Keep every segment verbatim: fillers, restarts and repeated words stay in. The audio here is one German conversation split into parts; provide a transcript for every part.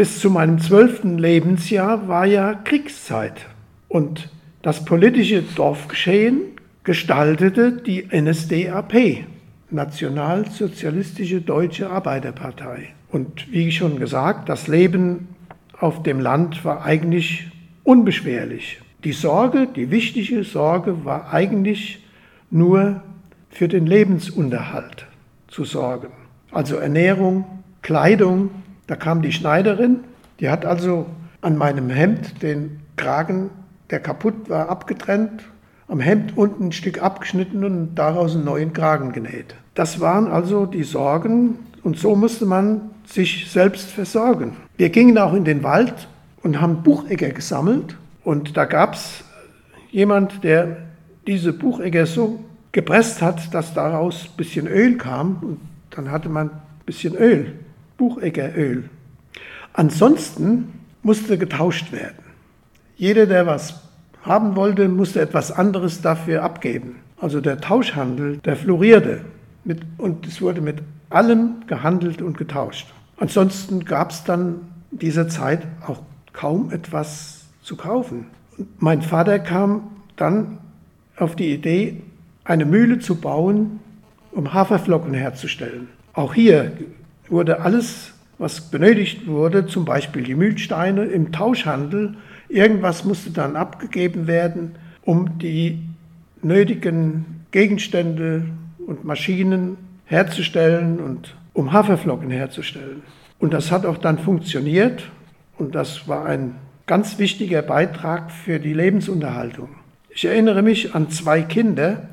Bis zu meinem zwölften Lebensjahr war ja Kriegszeit und das politische Dorfgeschehen gestaltete die N S D A P, Nationalsozialistische Deutsche Arbeiterpartei. Und wie schon gesagt, das Leben auf dem Land war eigentlich unbeschwerlich. Die Sorge, die wichtige Sorge war eigentlich nur für den Lebensunterhalt zu sorgen. Also Ernährung, Kleidung. Da kam die Schneiderin, die hat also an meinem Hemd den Kragen, der kaputt war, abgetrennt, am Hemd unten ein Stück abgeschnitten und daraus einen neuen Kragen genäht. Das waren also die Sorgen und so musste man sich selbst versorgen. Wir gingen auch in den Wald und haben Buchegger gesammelt und da gab es jemand, der diese Buchegger so gepresst hat, dass daraus ein bisschen Öl kam und dann hatte man ein bisschen Öl. Bucheggeröl. Ansonsten musste getauscht werden. Jeder, der was haben wollte, musste etwas anderes dafür abgeben. Also der Tauschhandel, der florierte mit, und es wurde mit allem gehandelt und getauscht. Ansonsten gab es dann in dieser Zeit auch kaum etwas zu kaufen. Und mein Vater kam dann auf die Idee, eine Mühle zu bauen, um Haferflocken herzustellen. Auch hier wurde alles, was benötigt wurde, zum Beispiel die Mühlsteine im Tauschhandel, irgendwas musste dann abgegeben werden, um die nötigen Gegenstände und Maschinen herzustellen und um Haferflocken herzustellen. Und das hat auch dann funktioniert und das war ein ganz wichtiger Beitrag für die Lebensunterhaltung. Ich erinnere mich an zwei Kinder,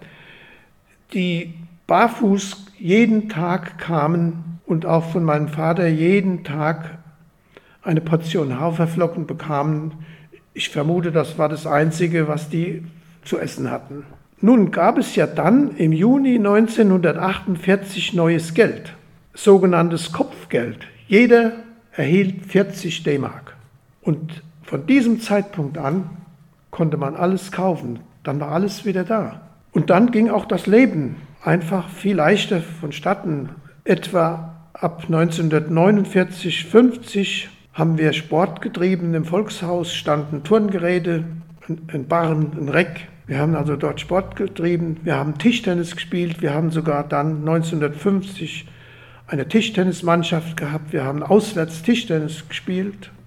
die barfuß jeden Tag kamen und auch von meinem Vater jeden Tag eine Portion Haferflocken bekamen. Ich vermute, das war das Einzige, was die zu essen hatten. Nun gab es ja dann im Juni neunzehnhundertachtundvierzig neues Geld, sogenanntes Kopfgeld. Jeder erhielt vierzig D-Mark. Und von diesem Zeitpunkt an konnte man alles kaufen. Dann war alles wieder da. Und dann ging auch das Leben einfach viel leichter vonstatten. Etwa ab neunzehnhundertneunundvierzig, fünfzig haben wir Sport getrieben. Im Volkshaus standen Turngeräte, ein Barren, ein Reck. Wir haben also dort Sport getrieben. Wir haben Tischtennis gespielt. Wir haben sogar dann neunzehnhundertfünfzig eine Tischtennismannschaft gehabt. Wir haben auswärts Tischtennis gespielt.